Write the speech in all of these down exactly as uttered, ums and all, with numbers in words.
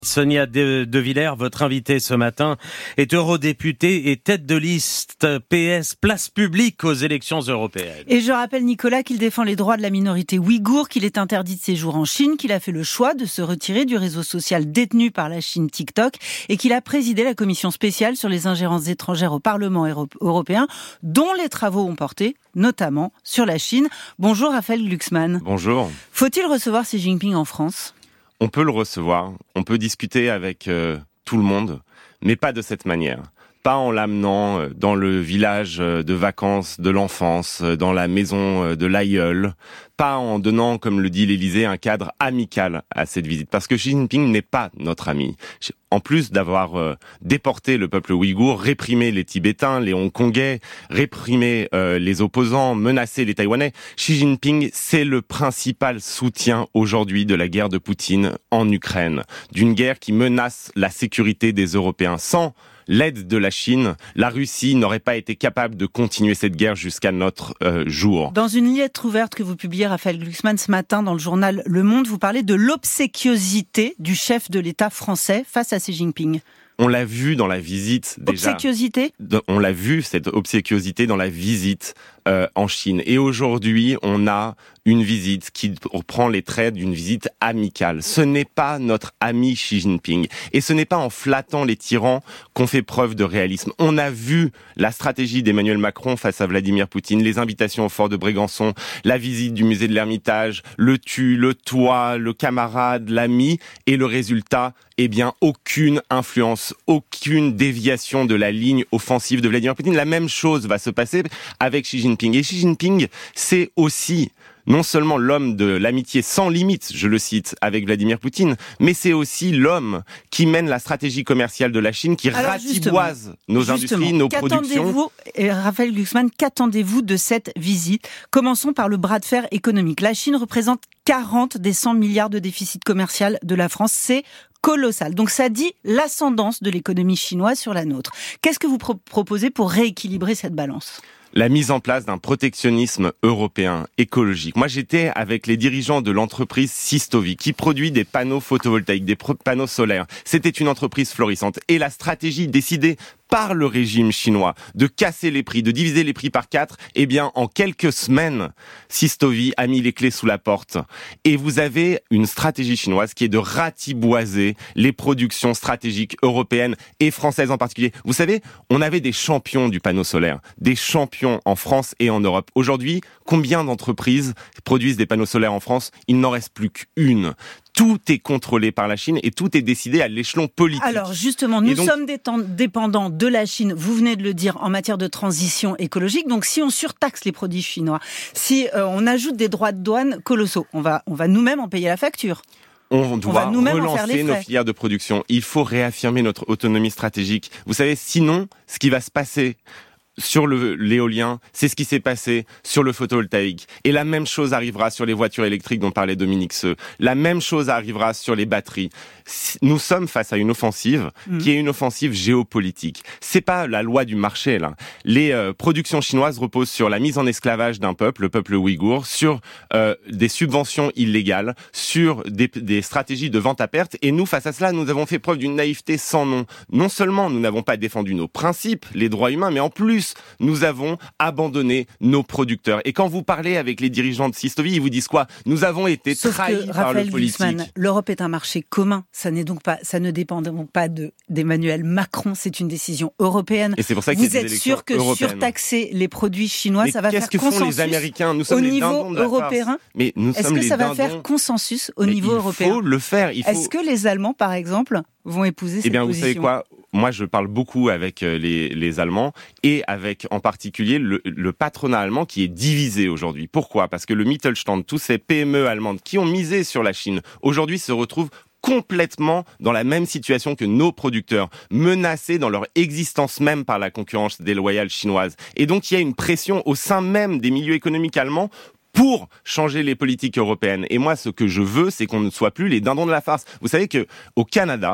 Sonia De, de Villers, votre invitée ce matin, est eurodéputée et tête de liste P S Place Publique aux élections européennes. Et je rappelle, Nicolas, qu'il défend les droits de la minorité ouïghour, qu'il est interdit de séjour en Chine, qu'il a fait le choix de se retirer du réseau social détenu par la Chine TikTok et qu'il a présidé la commission spéciale sur les ingérences étrangères au Parlement européen, dont les travaux ont porté notamment sur la Chine. Bonjour Raphaël Glucksmann. Bonjour. Faut-il recevoir Xi Jinping en France ? On peut le recevoir, on peut discuter avec euh, tout le monde, mais pas de cette manière. Pas en l'amenant dans le village de vacances de l'enfance, dans la maison de l'aïeul, pas en donnant, comme le dit l'Élysée, un cadre amical à cette visite. Parce que Xi Jinping n'est pas notre ami. En plus d'avoir euh, déporté le peuple ouïghour, réprimé les Tibétains, les Hongkongais, réprimé euh, les opposants, menacé les Taïwanais, Xi Jinping, c'est le principal soutien aujourd'hui de la guerre de Poutine en Ukraine. D'une guerre qui menace la sécurité des Européens. Sans l'aide de la Chine, la Russie n'aurait pas été capable de continuer cette guerre jusqu'à notre euh, jour. Dans une lettre ouverte que vous publiez, Raphaël Glucksmann, ce matin dans le journal Le Monde, vous parlez de l'obséquiosité du chef de l'État français face à Xi Jinping. On l'a vu dans la visite déjà. Obséquiosité ? On l'a vu, cette obséquiosité dans la visite euh, en Chine. Et aujourd'hui, on a une visite qui reprend les traits d'une visite amicale. Ce n'est pas notre ami Xi Jinping. Et ce n'est pas en flattant les tyrans qu'on fait preuve de réalisme. On a vu la stratégie d'Emmanuel Macron face à Vladimir Poutine, les invitations au fort de Brégançon, la visite du musée de l'Ermitage, le tu, le toi, le camarade, l'ami. Et le résultat, eh bien, aucune influence, aucune déviation de la ligne offensive de Vladimir Poutine. La même chose va se passer avec Xi Jinping. Et Xi Jinping, c'est aussi non seulement l'homme de l'amitié sans limite, je le cite, avec Vladimir Poutine, mais c'est aussi l'homme qui mène la stratégie commerciale de la Chine, qui Alors ratiboise nos industries, nos productions. Et Raphaël Glucksmann, qu'attendez-vous de cette visite ? Commençons par le bras de fer économique. La Chine représente quarante des cent milliards de déficit commercial de la France. C'est colossal. Donc ça dit l'ascendance de l'économie chinoise sur la nôtre. Qu'est-ce que vous pro- proposez pour rééquilibrer cette balance ? La mise en place d'un protectionnisme européen écologique. Moi, j'étais avec les dirigeants de l'entreprise Systovi, qui produit des panneaux photovoltaïques, des panneaux solaires. C'était une entreprise florissante. Et la stratégie décidée par le régime chinois de casser les prix, de diviser les prix par quatre, eh bien, en quelques semaines, Systovi a mis les clés sous la porte. Et vous avez une stratégie chinoise qui est de ratiboiser les productions stratégiques européennes et françaises en particulier. Vous savez, on avait des champions du panneau solaire, des champions en France et en Europe. Aujourd'hui, combien d'entreprises produisent des panneaux solaires en France ? Il n'en reste plus qu'une. Tout est contrôlé par la Chine et tout est décidé à l'échelon politique. Alors justement, nous donc, sommes dépendants de la Chine, vous venez de le dire, en matière de transition écologique. Donc si on surtaxe les produits chinois, si euh, on ajoute des droits de douane colossaux, on va, on va nous-mêmes en payer la facture. On doit on relancer nos filières de production. Il faut réaffirmer notre autonomie stratégique. Vous savez, sinon, ce qui va se passer sur le, l'éolien, c'est ce qui s'est passé sur le photovoltaïque. Et la même chose arrivera sur les voitures électriques dont parlait Dominique Seux. La même chose arrivera sur les batteries. Nous sommes face à une offensive mmh. qui est une offensive géopolitique. C'est pas la loi du marché, là. Les euh, productions chinoises reposent sur la mise en esclavage d'un peuple, le peuple ouïghour, sur euh, des subventions illégales, sur des, des stratégies de vente à perte. Et nous, face à cela, nous avons fait preuve d'une naïveté sans nom. Non seulement nous n'avons pas défendu nos principes, les droits humains, mais en plus, nous avons abandonné nos producteurs. Et quand vous parlez avec les dirigeants de Systovi, ils vous disent quoi ? Nous avons été Sauf trahis que, par Raphaël le politique. Glucksmann, l'Europe est un marché commun. Ça n'est donc pas, ça ne dépend donc pas de, d'Emmanuel Macron. C'est une décision européenne. Et c'est pour ça vous qu'il y a des êtes sûr que européennes. Surtaxer les produits chinois, mais ça va faire que consensus font les Américains ? Nous sommes au les niveau dindons de la européen. farce. Mais nous Est-ce sommes que les ça va dindons... faire consensus au mais niveau il européen ? Il faut le faire. Il faut... Est-ce que les Allemands, par exemple, vont épouser cette Eh bien, position ? vous savez quoi ? Moi, je parle beaucoup avec les, les Allemands et avec, en particulier, le, le patronat allemand qui est divisé aujourd'hui. Pourquoi ? Parce que le Mittelstand, tous ces P M E allemandes qui ont misé sur la Chine, aujourd'hui se retrouvent complètement dans la même situation que nos producteurs, menacés dans leur existence même par la concurrence déloyale chinoise. Et donc, il y a une pression au sein même des milieux économiques allemands pour changer les politiques européennes. Et moi, ce que je veux, c'est qu'on ne soit plus les dindons de la farce. Vous savez que au Canada,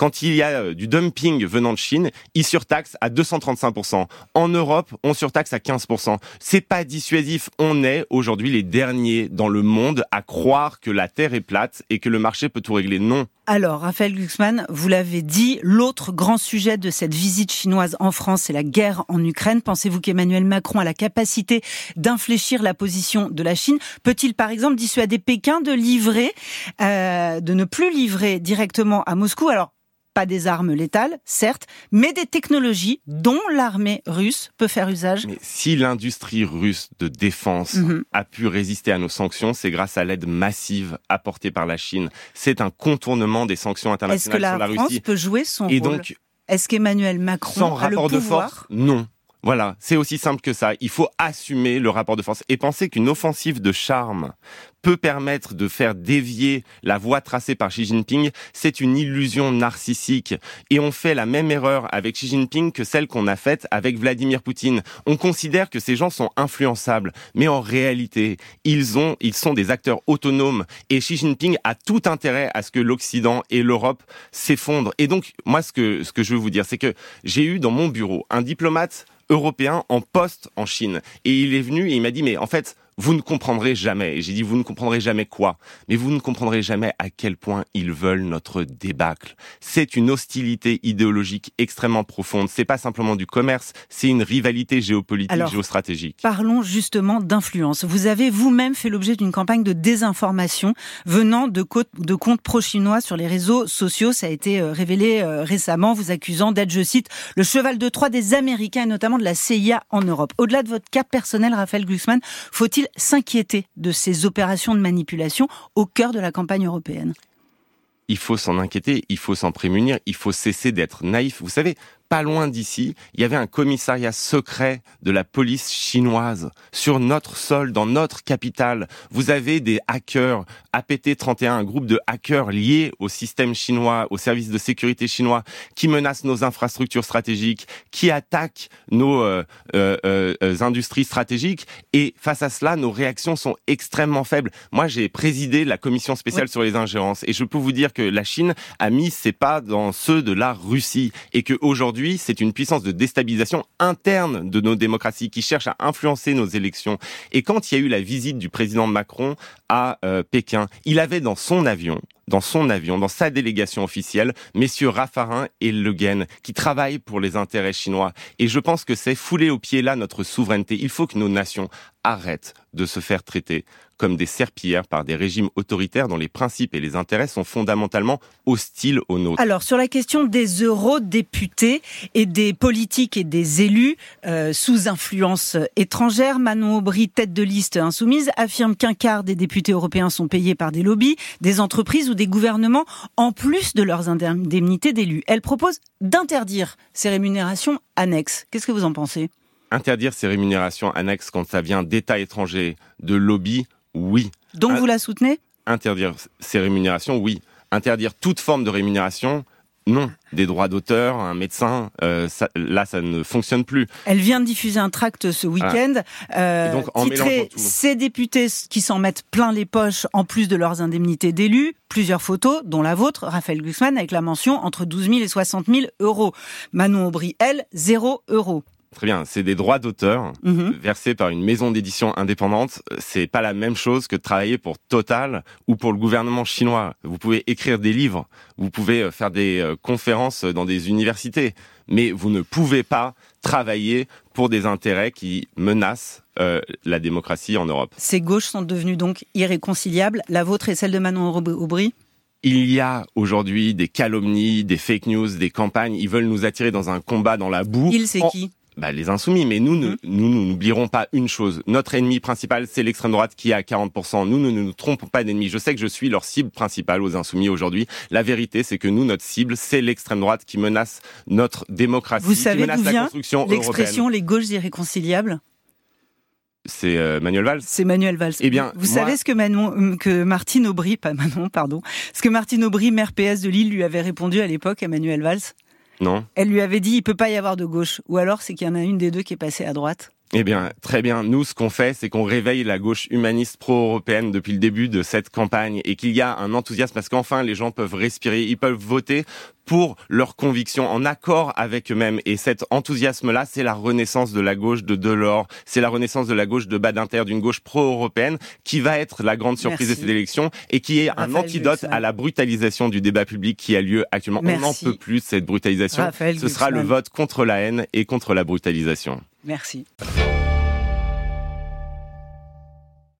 Quand il y a du dumping venant de Chine, ils surtaxent à deux cent trente-cinq pour cent. En Europe, on surtaxe à quinze pour cent. C'est pas dissuasif. On est aujourd'hui les derniers dans le monde à croire que la Terre est plate et que le marché peut tout régler. Non. Alors, Raphaël Glucksmann, vous l'avez dit, l'autre grand sujet de cette visite chinoise en France, c'est la guerre en Ukraine. Pensez-vous qu'Emmanuel Macron a la capacité d'infléchir la position de la Chine ? Peut-il, par exemple, dissuader Pékin de livrer, euh, de ne plus livrer directement à Moscou ? Alors, pas des armes létales, certes, mais des technologies dont l'armée russe peut faire usage. Mais si l'industrie russe de défense mmh. a pu résister à nos sanctions, c'est grâce à l'aide massive apportée par la Chine. C'est un contournement des sanctions internationales sur la, Russie. Est-ce que la France Russie. peut jouer son Et rôle ? donc, Est-ce qu'Emmanuel Macron sans a le rapport pouvoir ? de force ? Non. Voilà, c'est aussi simple que ça. Il faut assumer le rapport de force et penser qu'une offensive de charme peut permettre de faire dévier la voie tracée par Xi Jinping, c'est une illusion narcissique. Et on fait la même erreur avec Xi Jinping que celle qu'on a faite avec Vladimir Poutine. On considère que ces gens sont influençables, mais en réalité, ils ont, ils sont des acteurs autonomes. Et Xi Jinping a tout intérêt à ce que l'Occident et l'Europe s'effondrent. Et donc, moi, ce que, ce que je veux vous dire, c'est que j'ai eu dans mon bureau un diplomate européen en poste en Chine. Et il est venu et il m'a dit, mais en fait, vous ne comprendrez jamais. Et j'ai dit, vous ne comprendrez jamais quoi ? Mais vous ne comprendrez jamais à quel point ils veulent notre débâcle. C'est une hostilité idéologique extrêmement profonde. C'est pas simplement du commerce, c'est une rivalité géopolitique, Alors, géostratégique. Parlons justement d'influence. Vous avez vous-même fait l'objet d'une campagne de désinformation venant de, co- de comptes pro-chinois sur les réseaux sociaux. Ça a été révélé récemment, vous accusant d'être, je cite, le cheval de Troie des Américains et notamment de la C I A en Europe. Au-delà de votre cas personnel, Raphaël Glucksmann, faut-il s'inquiéter de ces opérations de manipulation au cœur de la campagne européenne ? Il faut s'en inquiéter, il faut s'en prémunir, il faut cesser d'être naïf. Vous savez, pas loin d'ici, il y avait un commissariat secret de la police chinoise sur notre sol, dans notre capitale. Vous avez des hackers, A P T trente et un, un groupe de hackers liés au système chinois, au service de sécurité chinois, qui menacent nos infrastructures stratégiques, qui attaquent nos euh, euh, euh, industries stratégiques. Et face à cela, nos réactions sont extrêmement faibles. Moi, j'ai présidé la commission spéciale oui. sur les ingérences, et je peux vous dire que la Chine a mis ses pas dans ceux de la Russie, et qu'aujourd'hui, c'est une puissance de déstabilisation interne de nos démocraties qui cherche à influencer nos élections. Et quand il y a eu la visite du président Macron à euh, Pékin, il avait dans son avion, dans son avion, dans sa délégation officielle, messieurs Raffarin et Le Guen, qui travaillent pour les intérêts chinois. Et je pense que c'est fouler aux pieds là notre souveraineté. Il faut que nos nations arrêtent de se faire traiter comme des serpillères par des régimes autoritaires dont les principes et les intérêts sont fondamentalement hostiles aux nôtres. Alors, sur la question des eurodéputés et des politiques et des élus euh, sous influence étrangère, Manon Aubry, tête de liste insoumise, affirme qu'un quart des députés européens sont payés par des lobbies, des entreprises ou des gouvernements, en plus de leurs indemnités d'élus. Elle propose d'interdire ces rémunérations annexes. Qu'est-ce que vous en pensez ? Interdire ces rémunérations annexes quand ça vient d'États étrangers, de lobbies, oui. Donc vous la soutenez ? Interdire ces rémunérations, oui. Interdire toute forme de rémunération, non. Des droits d'auteur, un médecin, euh, ça, là, ça ne fonctionne plus. Elle vient de diffuser un tract ce week-end, voilà. euh, donc, en titré « Ces députés qui s'en mettent plein les poches en plus de leurs indemnités d'élus ». Plusieurs photos, dont la vôtre, Raphaël Glucksmann, avec la mention entre douze mille et soixante mille euros. Manon Aubry, elle, zéro euro. Très bien, c'est des droits d'auteur mmh. versés par une maison d'édition indépendante. C'est pas la même chose que de travailler pour Total ou pour le gouvernement chinois. Vous pouvez écrire des livres, vous pouvez faire des conférences dans des universités, mais vous ne pouvez pas travailler pour des intérêts qui menacent euh, la démocratie en Europe. Ces gauches sont devenues donc irréconciliables. La vôtre et celle de Manon Aubry ? Il y a aujourd'hui des calomnies, des fake news, des campagnes. Ils veulent nous attirer dans un combat dans la boue. Il, c'est en... qui ? Bah, les insoumis, mais nous, mmh. nous, nous n'oublierons pas une chose. Notre ennemi principal, c'est l'extrême droite qui est à quarante pour cent. Nous, nous ne nous trompons pas d'ennemi. Je sais que je suis leur cible principale aux insoumis aujourd'hui. La vérité, c'est que nous, notre cible, c'est l'extrême droite qui menace notre démocratie, Vous savez qui menace d'où la vient construction l'expression européenne. les gauches irréconciliables ? C'est euh, Manuel Valls. C'est Manuel Valls. Eh bien, vous moi... savez ce que Manon, que Martine Aubry, pas Manon, pardon, ce que Martine Aubry, maire P S de Lille, lui avait répondu à l'époque à Manuel Valls ? Non. Elle lui avait dit, il peut pas y avoir de gauche. Ou alors, c'est qu'il y en a une des deux qui est passée à droite. Eh bien, très bien. Nous, ce qu'on fait, c'est qu'on réveille la gauche humaniste pro-européenne depuis le début de cette campagne et qu'il y a un enthousiasme parce qu'enfin, les gens peuvent respirer, ils peuvent voter pour leurs convictions, en accord avec eux-mêmes. Et cet enthousiasme-là, c'est la renaissance de la gauche de Delors, c'est la renaissance de la gauche de Badinter, d'une gauche pro-européenne, qui va être la grande surprise Merci. de cette élection et qui est Raphaël un antidote Glucksmann. à la brutalisation du débat public qui a lieu actuellement. Merci. On n'en peut plus de cette brutalisation. Raphaël Ce sera Glucksmann. le vote contre la haine et contre la brutalisation. Merci.